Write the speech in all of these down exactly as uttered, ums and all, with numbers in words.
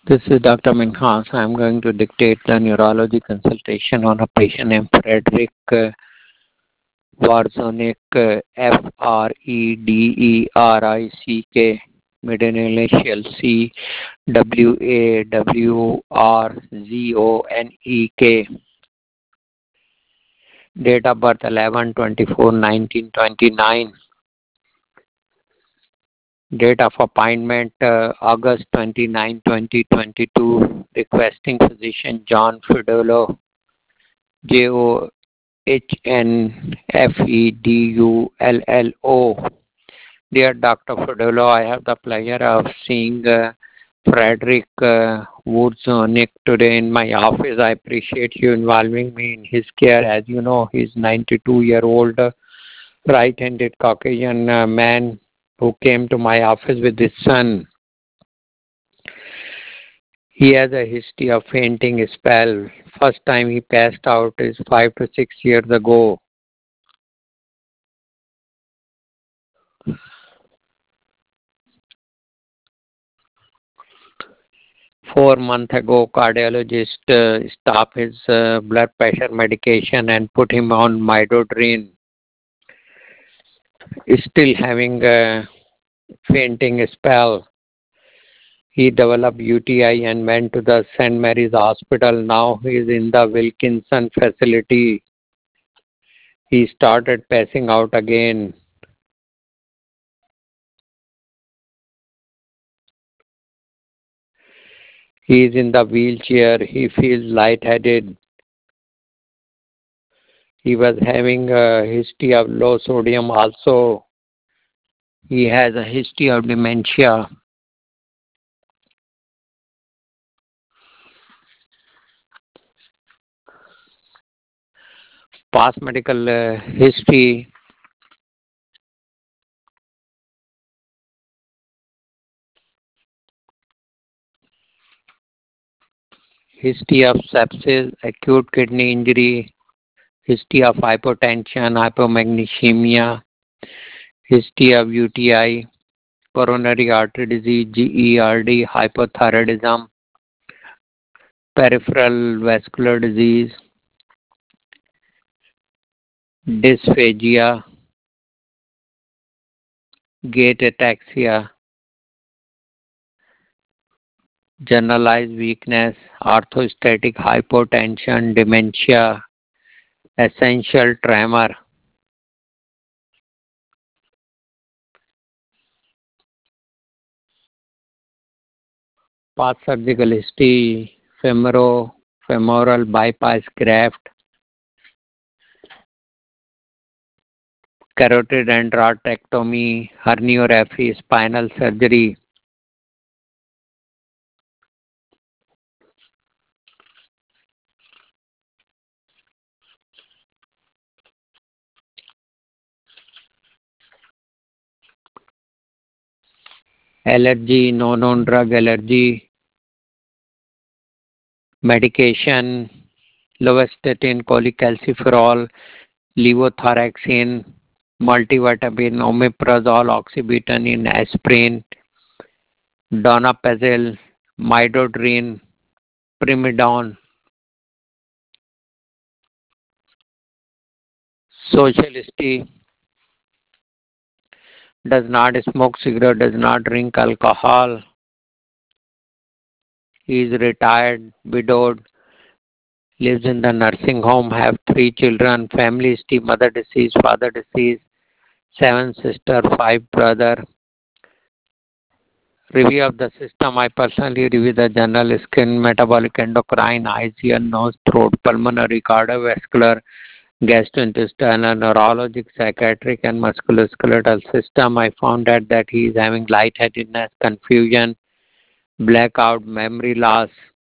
This is Doctor Minhas. I'm going to dictate the neurology consultation on a patient named Frederick uh, Warzonik, uh, F R E D E R I C K, middle initial C W A W R Z O N E K. Date of birth eleven twenty-four nineteen twenty-nine. Date of appointment uh, August twenty-ninth, twenty twenty-two. Requesting physician John Fedolo, J O H N F E D U L L O. Dear Doctor Fedolo, I have the pleasure of seeing uh, Frederick uh, Woods-Nick today in my office. I appreciate you involving me in his care. As you know, he's ninety-two year old uh, right-handed Caucasian uh, man who came to my office with his son. He has a history of fainting spell. First time he passed out is five to six years ago. Four months ago, cardiologist uh, stopped his uh, blood pressure medication and put him on midodrine. Still having a fainting spell. He developed U T I and went to the Saint Mary's Hospital. Now he is in the Wilkinson facility. He started passing out again. He is in the wheelchair. He feels lightheaded. He was having a history of low sodium also. He has a history of dementia. Past medical uh, history. History of sepsis, acute kidney injury, history of hypotension, hypomagnesemia, history of U T I, coronary artery disease, G E R D, hypothyroidism, peripheral vascular disease, dysphagia, gait ataxia, generalized weakness, orthostatic hypotension, dementia, essential tremor. Past surgical history, femoro, femoral bypass graft, carotid endarterectomy, herniorrhaphy, spinal surgery. Allergy, no known drug allergy, medication, lovastatin, cholecalciferol, levothyroxine, multivitamin, omeprazole, oxybutynin, aspirin, donepezil, midodrine, primidone. Social history: does not smoke cigarette, does not drink alcohol. He is retired, widowed, lives in the nursing home, have three children, family history: mother deceased, father deceased, seven sister, five brother. Review of the system: I personally review the general skin, metabolic, endocrine, eyes, ear, nose, throat, pulmonary, cardiovascular, gastrointestinal, neurologic, psychiatric, and musculoskeletal system. I found out that he is having lightheadedness, confusion, blackout, memory loss.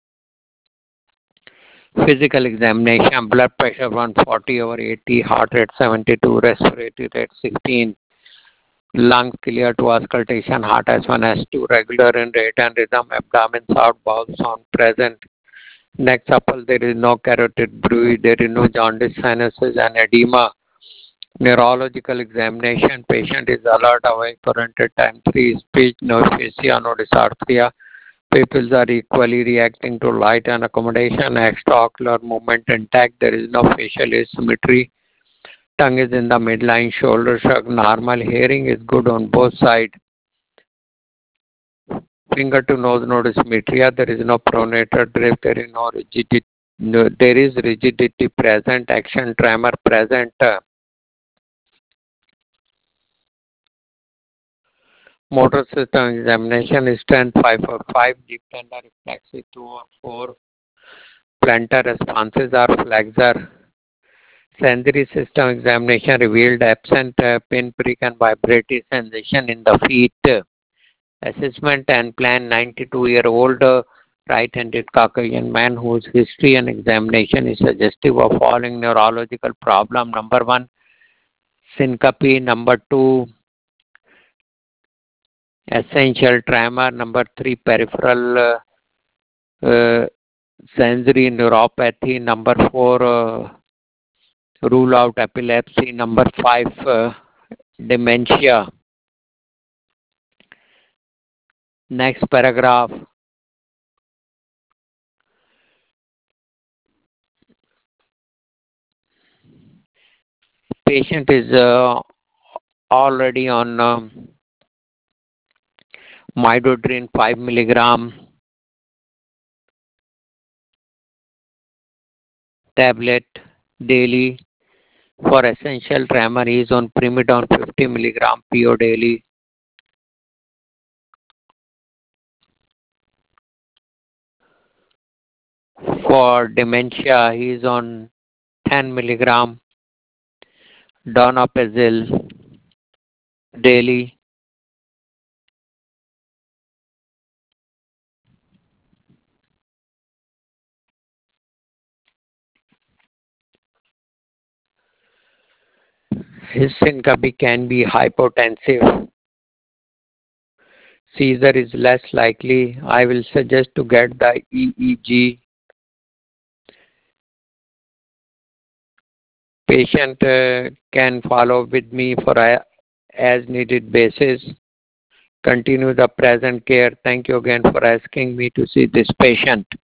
Physical examination: blood pressure one forty over eighty, heart rate seventy-two, respiratory rate sixteen, lungs clear to auscultation, heart S one, S two, regular in rate and rhythm, abdomen soft, bowel sound present. Next supple, there is no carotid bruit, there is no jaundice, sinuses and edema. Neurological examination: patient is alert, awake, oriented, time three, speech, no aphasia, no dysarthria, Pupils are equally reacting to light and accommodation. Extraocular movement intact. There is no facial asymmetry. Tongue is in the midline. Shoulder shrug normal. Hearing is good on both sides. Finger to nose node symmetry. There is no pronator drift. There is no rigidity. No, there is rigidity present. Action tremor present. Motor system examination strength five for five. Deep tender reflexive two or four. Plantar responses are flexor. Sensory system examination revealed absent uh, pinprick and vibratory sensation in the feet. Assessment and plan ninety-two-year-old uh, right-handed Caucasian man whose history and examination is suggestive of following neurological problem. Number one, syncope. Number two, essential tremor. Number three, peripheral uh, uh, sensory neuropathy. Number four, uh, rule out epilepsy. Number five, uh, dementia. Next paragraph. Patient is uh, already on um, midodrine five milligram tablet daily. For essential tremor, he is on primidone fifty milligram P O daily. For dementia, he is on ten milligram donepezil daily. His syncope can be hypotensive. Seizure is less likely. I will suggest to get the E E G. Patient uh, can follow with me for a as needed basis. Continue the present care. Thank you again for asking me to see this patient.